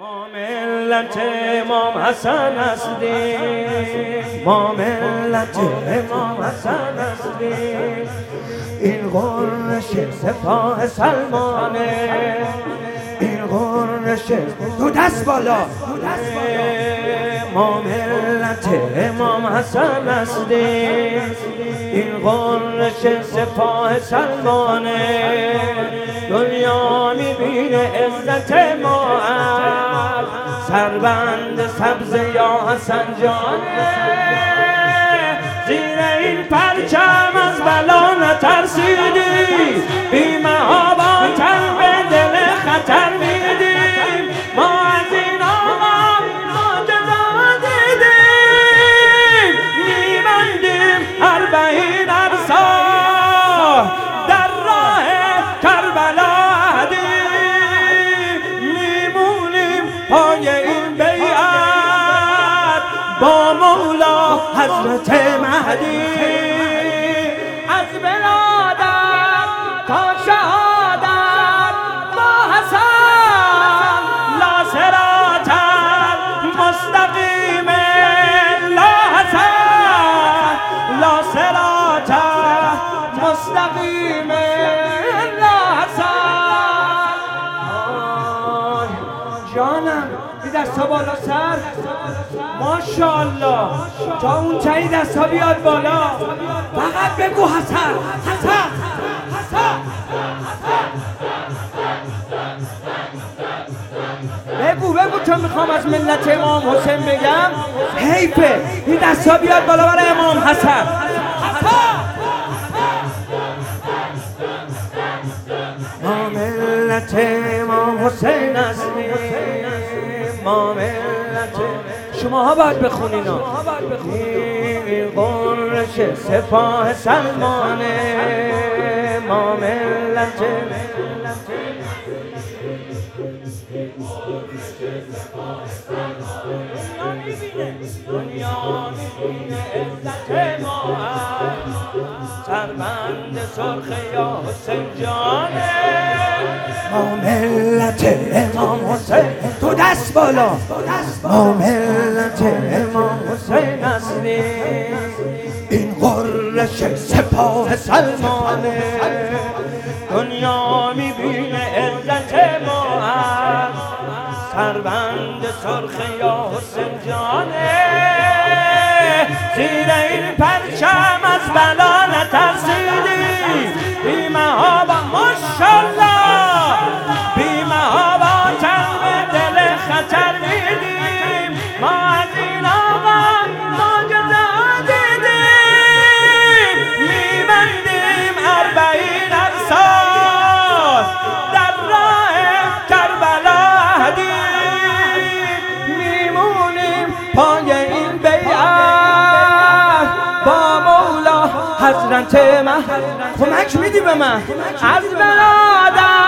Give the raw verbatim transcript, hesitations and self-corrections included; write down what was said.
ما ملت امام حسن هستیم، ما ملت امام حسن هستیم. این غرش سپاه سلمانه، این غرش دو دست بالا، ما ملت امام حسن هستیم. این غرش سپاه سلمانه، دنیا میبینه عزت ما از سربند سبز یا حسن جانه. زیر این پرچم از بلا نترسیدیم، بی محاباتن به دل خطر میدیم. ما از این آقا معجزات دیدیم، میبندیم اربعین ارسال در راه کربلا هدیم. میمونیم پای این بیعت با مولا حضرت مهدی. از ولادت تا شهادت با حسن لا صراط مستقیم، لا حسن لا صراط مستقیم، لا حسن. جانم بی دستا بالا سر، ماشاءالله. تا اون تایی دستا بیاد بالا، فقط بگو حسن حسن حسن. بگو بگو چون میخوام از ملت امام حسین بگم حیفه. این دستا بیاد بالا برای امام حسن حسن. ما ملت امام حسین هستیم، ما ملت. شماها باید بخونین ها. این غرش سپاه سلمانه، ما ملت. دنیا میبینه عزت ما سربند سرخ یا حسین جانه. ما ملت امام حسین، تو دست بالا. ما ملت امام حسین هستیم. این غرش سپاه سلمانه، دنیا میبینه عزت ما سربند سرخ یا حسین جانه. زیر این پرچم از بلا نترسیدیم، بی محابا ماشاءالله، بی محابا به دل خطر میدیم. ما از این آقا معجزات دیدیم، میبندیم اربعین ارسال در راه کربلا هدیم. میمونیم پای این بیعت با مولا حضرت مهدی. کمک میدی به من از ولادت